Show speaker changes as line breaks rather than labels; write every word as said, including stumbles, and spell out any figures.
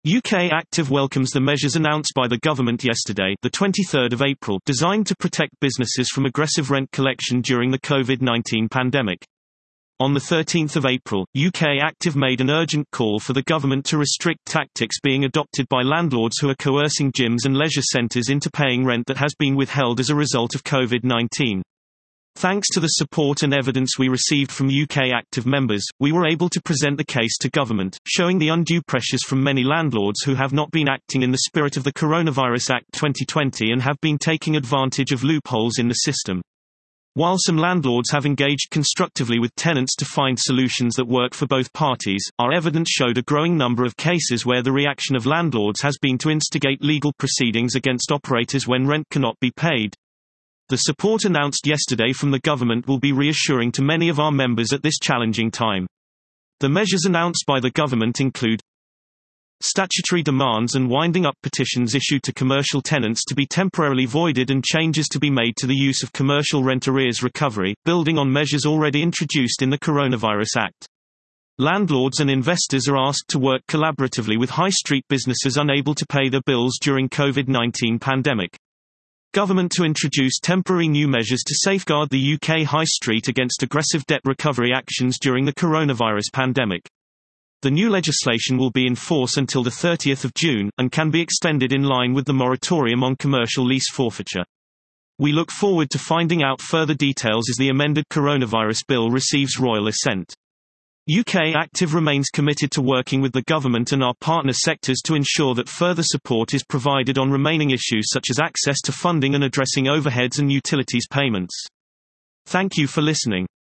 U K Active welcomes the measures announced by the government yesterday, the twenty-third of April, designed to protect businesses from aggressive rent collection during the COVID nineteen pandemic. On the thirteenth of April, U K Active made an urgent call for the government to restrict tactics being adopted by landlords who are coercing gyms and leisure centres into paying rent that has been withheld as a result of COVID nineteen. Thanks to the support and evidence we received from U K Active members, we were able to present the case to government, showing the undue pressures from many landlords who have not been acting in the spirit of the Coronavirus Act twenty twenty and have been taking advantage of loopholes in the system. While some landlords have engaged constructively with tenants to find solutions that work for both parties, our evidence showed a growing number of cases where the reaction of landlords has been to instigate legal proceedings against operators when rent cannot be paid. The support announced yesterday from the government will be reassuring to many of our members at this challenging time. The measures announced by the government include statutory demands and winding up petitions issued to commercial tenants to be temporarily voided and changes to be made to the use of commercial rent arrears recovery, building on measures already introduced in the Coronavirus Act. Landlords and investors are asked to work collaboratively with high street businesses unable to pay their bills during COVID nineteen pandemic. Government to introduce temporary new measures to safeguard the U K high street against aggressive debt recovery actions during the coronavirus pandemic. The new legislation will be in force until the thirtieth of June, and can be extended in line with the moratorium on commercial lease forfeiture. We look forward to finding out further details as the amended coronavirus bill receives royal assent. U K Active remains committed to working with the government and our partner sectors to ensure that further support is provided on remaining issues such as access to funding and addressing overheads and utilities payments. Thank you for listening.